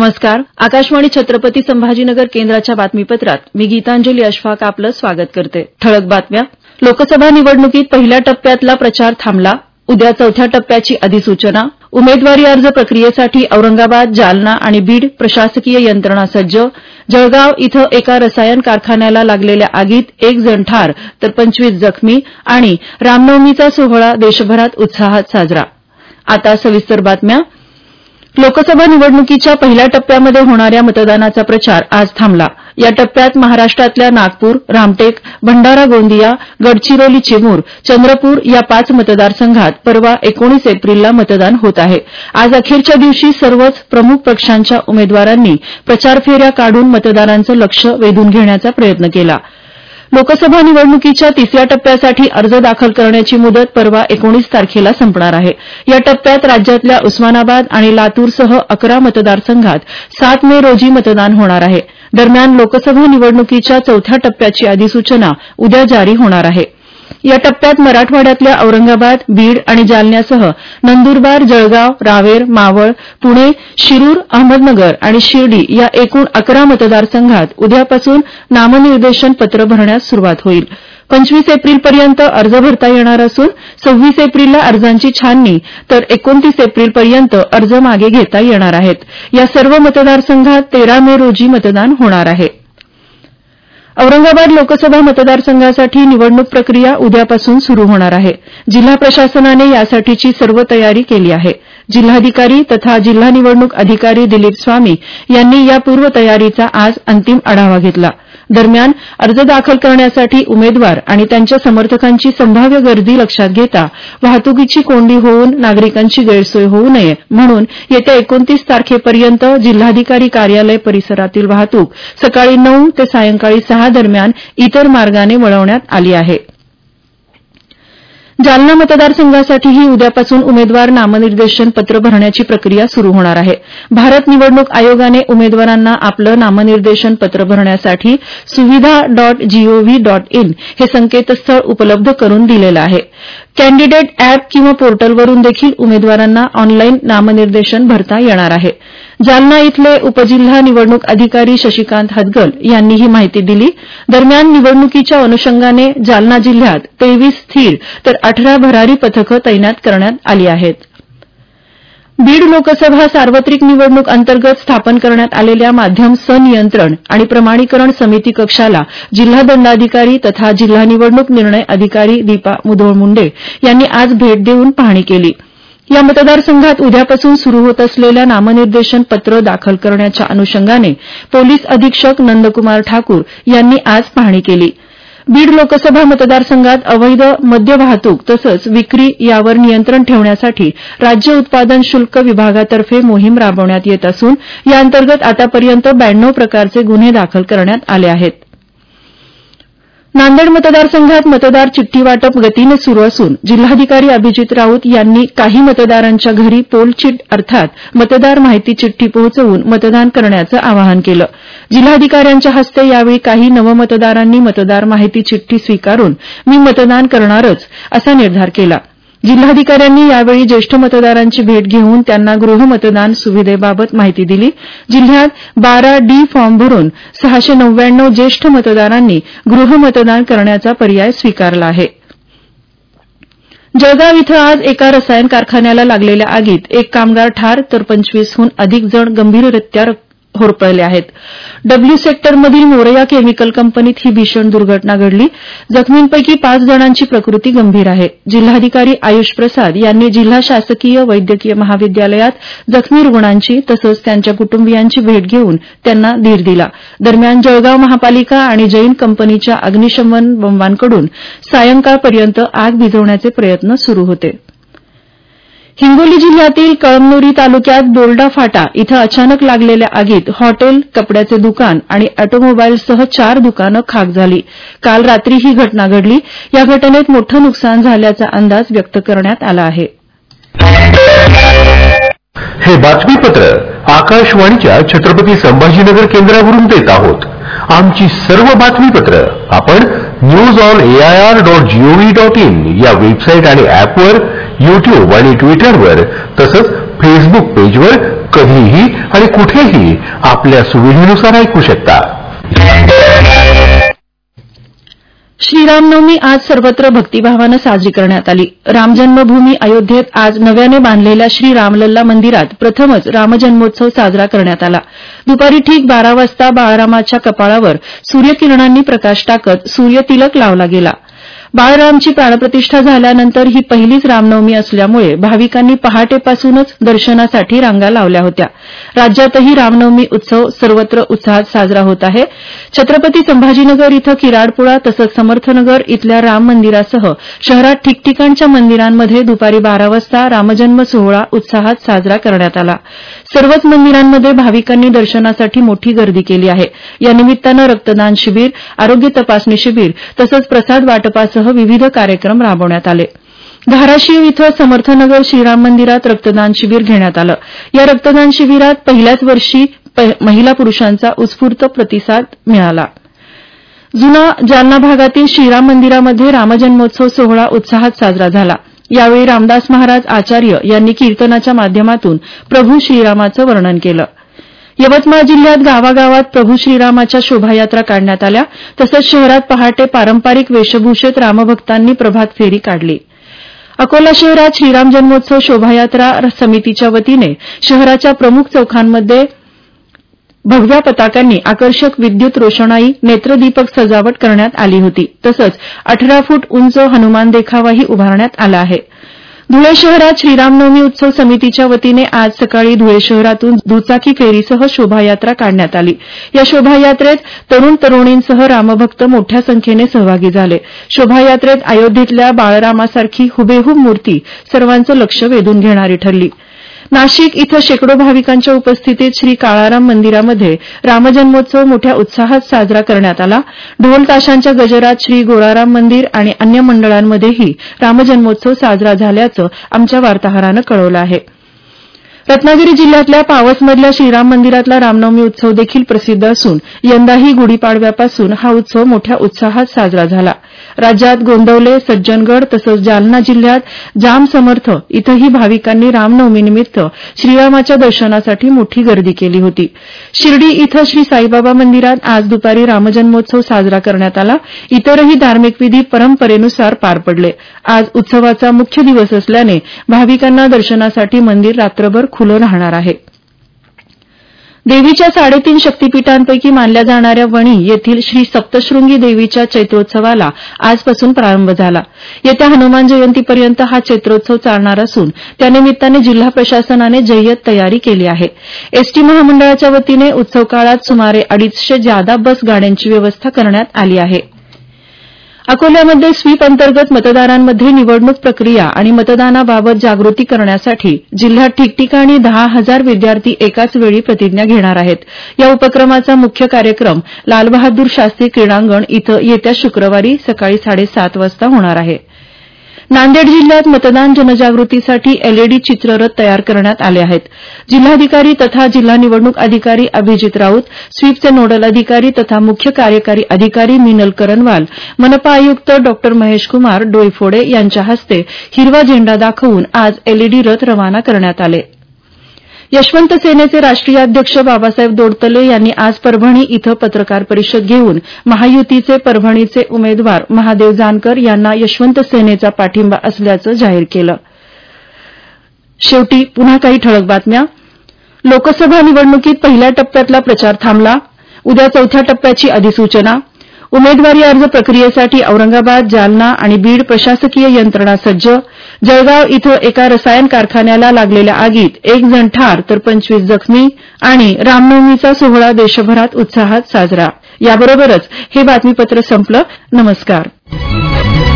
नमस्कार. आकाशवाणी छत्रपती संभाजीनगर केंद्राच्या बातमीपत्रात मी गीतांजली अशफाक आपलं स्वागत करते. ठळक बातम्या. लोकसभा निवडणुकीत पहिल्या टप्प्यातला प्रचार थांबला. उद्या चौथ्या टप्प्याची अधिसूचना. उमेदवारी अर्ज प्रक्रियेसाठी औरंगाबाद, जालना आणि बीड प्रशासकीय यंत्रणा सज्ज. जळगाव इथं एका रसायन कारखान्याला लागलेल्या आगीत 1 जण ठार तर 25 जखमी. आणि रामनवमीचा सोहळा देशभरात उत्साहात साजरा. आता सविस्तर बातम्या. लोकसभा निवडणुकीच्या पहिल्या टप्प्यामध्ये होणाऱ्या मतदानाचा प्रचार आज थांबला. या टप्प्यात महाराष्ट्रातल्या नागपूर, रामटेक, भंडारा गोंदिया, गडचिरोली चिमूर, चंद्रपूर या 5 मतदारसंघात परवा 19 एप्रिलला मतदान होत आहे. आज अखेरच्या दिवशी सर्वच प्रमुख पक्षांच्या उमेदवारांनी प्रचार फेऱ्या काढून मतदारांचं लक्ष वेधून घेण्याचा प्रयत्न केला. लोकसभा निवडणुकीच्या तिसऱ्या टप्प्यासाठी अर्ज दाखल करण्याची मुदत परवा 19 तारखेला संपणार आहे. या टप्प्यात राज्यातल्या उस्मानाबाद आणि लातूरसह 11 मतदारसंघात 7 मे रोजी मतदान होणार आहे. दरम्यान लोकसभा निवडणुकीच्या चौथ्या टप्प्याची अधिसूचना उद्या जारी होणार आहे. या टप्प्यात मराठवाड्यातल्या औरंगाबाद, बीड आणि जालन्यासह नंदुरबार, जळगाव, रावेर, मावळ, पुणे, शिरूर, अहमदनगर आणि शिर्डी या एकूण 11 मतदारसंघात उद्यापासून नामनिर्देशन पत्र भरण्यास सुरुवात होईल. 25 एप्रिलपर्यंत अर्ज भरता येणार असून 26 एप्रिलला अर्जांची छाननी तर 29 एप्रिलपर्यंत अर्ज मागे घेता येणार आहेत. या सर्व मतदारसंघात 13 मे रोजी मतदान होणार आहे. औरंगाबाद लोकसभा मतदारसंघासाठी निवडणूक प्रक्रिया उद्यापासून सुरू होणार आहे. जिल्हा प्रशासनाने यासाठीची सर्व तयारी केली आहे. जिल्हाधिकारी तथा जिल्हा निवडणूक अधिकारी दिलीप स्वामी यांनी या पूर्वतयारीचा आज अंतिम आढावा घेतला. दरम्यान अर्ज दाखल करण्यासाठी उमेदवार आणि त्यांच्या समर्थकांची संभाव्य गर्दी लक्षात घेता वाहतुकीची कोंडी होऊन नागरिकांची गैरसोय होऊ नये म्हणून येत्या 29 तारखेपर्यंत जिल्हाधिकारी कार्यालय परिसरातील वाहतूक सकाळी 9 ते सायंकाळी 6 दरम्यान इतर मार्गाने वळवण्यात आली आहे. जालना मतदारसंघासाठीही उद्यापासून उमेदवार नामनिर्देशन पत्र भरण्याची प्रक्रिया सुरू होणार आहे. भारत निवडणूक आयोगाने उमेदवारांना आपलं नामनिर्देशन पत्र भरण्यासाठी suvidha.gov.in हे संकेतस्थळ उपलब्ध करून दिलेलं आहे. कॅन्डिडेट अॅप किंवा पोर्टलवरून देखील उमेदवारांना ऑनलाईन नामनिर्देशन भरता येणार आहे. जालना इथले उपजिल्हा निवडणूक अधिकारी शशिकांत हदगल यांनी ही माहिती दिली. दरम्यान निवडणुकीच्या अनुषंगाने जालना जिल्ह्यात 23 स्थिर तर 18 भरारी पथकं तैनात करण्यात आली आहेत. बीड लोकसभा सार्वत्रिक निवडणूक अंतर्गत स्थापन करण्यात आलेल्या माध्यम संनियंत्रण आणि प्रमाणीकरण समिती कक्षाला जिल्हा दंडाधिकारी तथा जिल्हा निवडणूक निर्णय अधिकारी दीपा मुधोळ मुंडे यांनी आज भेट देऊन पाहणी केली. या मतदारसंघात उद्यापासून सुरू होत असलेल्या नामनिर्देशन पत्र दाखल करण्याच्या अनुषंगाने पोलीस अधीक्षक नंदकुमार ठाकूर यांनी आज पाहणी केली. बीड लोकसभा मतदारसंघात अवैध मद्य वाहतूक तसंच विक्री यावर नियंत्रण ठेवण्यासाठी राज्य उत्पादन शुल्क विभागातर्फे मोहीम राबवण्यात येत असून या अंतर्गत आतापर्यंत 92 प्रकारचे गुन्हे दाखल करण्यात आले आहेत. नांदेड मतदारसंघात मतदार चिठ्ठी वाटप गतीनं सुरू असून जिल्हाधिकारी अभिजित राऊत यांनी काही मतदारांच्या घरी पोल चिट अर्थात मतदार माहिती चिठ्ठी पोहोचवून मतदान करण्याचं आवाहन केलं. जिल्हाधिकाऱ्यांच्या हस्ते यावेळी काही नवमतदारांनी मतदार माहिती चिठ्ठी स्वीकारून मी मतदान करणारच असा निर्धार केला. जिल्हाधिकाऱ्यांनी यावेळी ज्येष्ठ मतदारांची भेट घेऊन त्यांना गृहमतदान सुविधेबाबत माहिती दिली. जिल्ह्यात 12D फॉर्म भरून 699 ज्येष्ठ मतदारांनी गृहमतदान करण्याचा पर्याय स्वीकारला आहे. जळगाव इथं आज एका रसायन कारखान्याला लागलेल्या आगीत 1 कामगार ठार तर 25हून अधिक जण गंभीररित्या होरपळले आहेत. डब्ल्यू सेक्टरमधील मोरया केमिकल कंपनीत ही भीषण दुर्घटना घडली. जखमींपैकी 5 जणांची प्रकृती गंभीर आहे. जिल्हाधिकारी आयुष प्रसाद यांनी जिल्हा शासकीय वैद्यकीय महाविद्यालयात जखमी रुग्णांची तसंच त्यांच्या कुटुंबियांची भेट घेऊन त्यांना धीर दिला. दरम्यान जळगाव महापालिका आणि जैन कंपनीच्या अग्निशमन बंबांकडून सायंकाळपर्यंत आग विझवण्याचे प्रयत्न सुरू होते. हिंगोली जिल्ह्यातील कळमनुरी तालुक्यात बोर्डा फाटा इथं अचानक लागलेल्या आगीत हॉटेल, कपड्याचे दुकान आणि ऑटोमोबाईलसह 4 दुकानं खाक झाली. काल रात्री ही घटना घडली. या घटनेत मोठं नुकसान झाल्याचा अंदाज व्यक्त करण्यात आला आहे. हे बातमीपत्र आकाशवाणीच्या छत्रपती संभाजीनगर केंद्रावरून देत आहोत. आमची सर्व बातमीपत्र आपण newsonair.gov.in या वेबसाईट आणि ऍपवर, YouTube आणि ट्विटरवर तसंच फेसबुक पेजवर कधीही आणि कुठेही आपल्या सुविधेनुसार ऐकू शकता. श्रीरामनवमी आज सर्वत्र भक्तिभावानं साजरी करण्यात आली. रामजन्मभूमी अयोध्येत आज नव्याने बांधलेल्या श्री रामलल्ला मंदिरात प्रथमच रामजन्मोत्सव साजरा करण्यात आला. दुपारी ठीक 12 वाजता बाळरामाच्या कपाळावर सूर्यकिरणांनी प्रकाश टाकत सूर्यतिलक लावला गेला. बाळरामची प्राणप्रतिष्ठा झाल्यानंतर ही पहिलीच रामनवमी असल्यामुळे भाविकांनी पहाटेपासूनच दर्शनासाठी रांगा लावल्या होत्या. राज्यातही रामनवमी उत्सव सर्वत्र उत्साहात साजरा होत आहे. छत्रपती संभाजीनगर इथं किराडपुळा तसंच समर्थनगर इथल्या राम मंदिरासह शहरात ठिकठिकाणच्या मंदिरांमध्ये दुपारी 12 वाजता रामजन्म सोहळा उत्साहात साजरा करण्यात आला. सर्वच मंदिरांमध्ये भाविकांनी दर्शनासाठी मोठी गर्दी केली आहे. या निमित्तानं रक्तदान शिबिर, आरोग्य तपासणी शिबिर तसंच प्रसाद वाटपासह विविध कार्यक्रम राबवण्यात आले. धाराशिव इथं समर्थनगर श्रीराम मंदिरात रक्तदान शिबिर घेण्यात आलं. या रक्तदान शिबिरात पहिल्याच वर्षी महिला पुरुषांचा उत्स्फूर्त प्रतिसाद मिळाला. जुना जालना भागातील श्रीराम मंदिरामध्ये रामजन्मोत्सव सोहळा उत्साहात साजरा झाला. यावेळी रामदास महाराज आचार्य यांनी कीर्तनाच्या माध्यमातून प्रभू श्रीरामाचं वर्णन केलं. यवतमाळ जिल्ह्यात गावागावात प्रभू श्रीरामाच्या शोभायात्रा काढण्यात आल्या. तसंच शहरात पहाटे पारंपरिक वेशभूषेत रामभक्तांनी प्रभात फेरी काढली. अकोला शहरात श्रीराम जन्मोत्सव शोभायात्रा समितीच्या वतीने शहराच्या प्रमुख चौकांमध्ये भगव्या पताकांनी आकर्षक विद्युत रोषणाई, नेत्रदीपक सजावट करण्यात आली होती. तसंच 18 फूट उंच हनुमान देखावाही उभारण्यात आला आहे. धुळे शहरात श्रीरामनवमी उत्सव समितीच्या वतीने आज सकाळी धुळे शहरातून दुचाकी फेरीसह शोभायात्रा काढण्यात आली. या शोभायात्रेत तरुण तरुणींसह रामभक्त मोठ्या संख्येने सहभागी झाले. शोभायात्रेत अयोध्येतल्या बाळरामासारखी हुबेहूब मूर्ती सर्वांचं लक्ष वेधून घेणारी ठरली. नाशिक इथं शेकडो भाविकांच्या उपस्थितीत श्री काळाराम मंदिरामध्ये रामजन्मोत्सव मोठ्या उत्साहात साजरा करण्यात आला. ढोल ताशांच्या गजरात श्री गोळाराम मंदिर आणि अन्य मंडळांमध्येही रामजन्मोत्सव साजरा झाल्याचं आमच्या वार्ताहरानं कळवलं आहे. रत्नागिरी जिल्ह्यातल्या पावसमधल्या श्रीराम मंदिरातला रामनवमी उत्सव देखील प्रसिद्ध असून यंदाही गुढीपाडव्यापासून हा उत्सव मोठ्या उत्साहात साजरा झाला. राज्यात गोंदवले, सज्जनगड तसंच जालना जिल्ह्यात जाम समर्थ इथंही भाविकांनी रामनवमीनिमित्त श्रीरामाच्या दर्शनासाठी मोठी गर्दी केली होती. शिर्डी इथं श्री साईबाबा मंदिरात आज दुपारी रामजन्मोत्सव साजरा करण्यात आला. इतरही धार्मिक विधी परंपरेनुसार पार पडले. आज उत्सवाचा मुख्य दिवस असल्याने भाविकांना दर्शनासाठी मंदिर रात्रभर खुलं राहणार आहे. देवीच्या 3.5 शक्तिपीठांपैकी मानल्या जाणाऱ्या वणी येथील श्री सप्तशृंगी देवीच्या चैत्रोत्सवाला आजपासून प्रारंभ झाला. येत्या हनुमान जयंतीपर्यंत हा चैत्रोत्सव चालणार असून त्यानिमित्ताने जिल्हा प्रशासनाने जय्यत तयारी केली आहे. एसटी महामंडळाच्या वतीने उत्सव काळात सुमारे 250 जादा बस गाड्यांची व्यवस्था करण्यात आली आहे. अकोल्यामध्ये स्वीप अंतर्गत मतदारांमध्ये निवडणूक प्रक्रिया आणि मतदानाबाबत जागृती करण्यासाठी जिल्ह्यात ठिकठिकाणी 10,000 विद्यार्थी एकाच वेळी प्रतिज्ञा घेणार आहेत. या उपक्रमाचा मुख्य कार्यक्रम लालबहादूर शास्त्री क्रीडांगण इथं येत्या शुक्रवारी सकाळी 7:30 वाजता होणार आहे. नांदेड जिल्ह्यात मतदान जनजागृतीसाठी एलईडी चित्ररथ तयार करण्यात आले आहेत. जिल्हाधिकारी तथा जिल्हा निवडणूक अधिकारी अभिजित राऊत, स्वीपचे नोडल अधिकारी तथा मुख्य कार्यकारी अधिकारी मिनल करनवाल, मनपा आयुक्त डॉ महेशकुमार डोईफोडे यांच्या हस्ते हिरवा झेंडा दाखवून आज एलईडी रथ रवाना करण्यात आले. यशवंत सेनेचे राष्ट्रीय अध्यक्ष बाबासाहेब दोडतले यांनी आज परभणी इथं पत्रकार परिषद घेऊन महायुतीचे परभणीचे उमेदवार महादेव जानकर यांना यशवंत सेनेचा पाठिंबा असल्याचं जाहीर केलं. शेवटी पुन्हा काही ठळक बातम्या. लोकसभा निवडणुकीत पहिल्या टप्प्यातला प्रचार थांबला. उद्या 4थ्या टप्प्याची अधिसूचना. उमेदवारी अर्ज प्रक्रियेसाठी औरंगाबाद, जालना आणि बीड प्रशासकीय यंत्रणा सज्ज. जळगाव इथं एका रसायन कारखान्याला लागलेल्या आगीत 1 जण ठार तर 25 जखमी. आणि रामनवमीचा सोहळा देशभरात उत्साहात साजरा. याबरोबरच हे बातमीपत्र संपलं. नमस्कार.